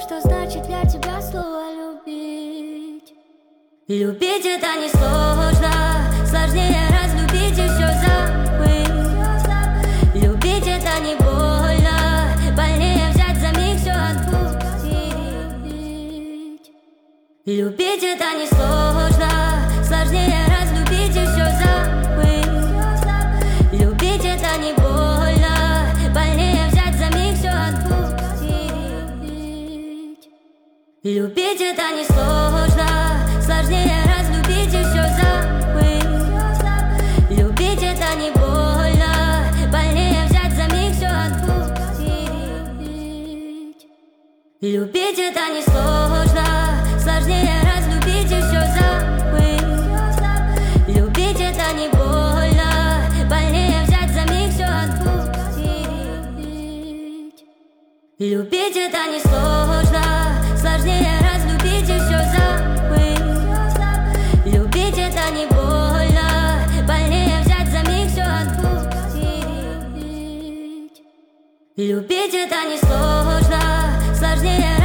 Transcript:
Что значит для тебя слово любить? Любить это не сложно, сложнее разлюбить и все забыть. Любить это не больно, больнее взять за миг все отпустить. Любить это не сложно, сложнее разлюбить и все забыть. Любить это не больно, больнее взять за миг все отпустить. Любить это не сложно, сложнее разлюбить и все забыть. Любить это не больно, больнее взять за миг все отпустить. Любить это не сложно, сложнее разлюбить и все забыть. Любить это не больно, больнее взять за миг все отпустить. Любить это не сложно, сложнее разлюбить и все забыть. Любить это не больно, больнее взять за миг все отпустить. Любить это не сложно, сложнее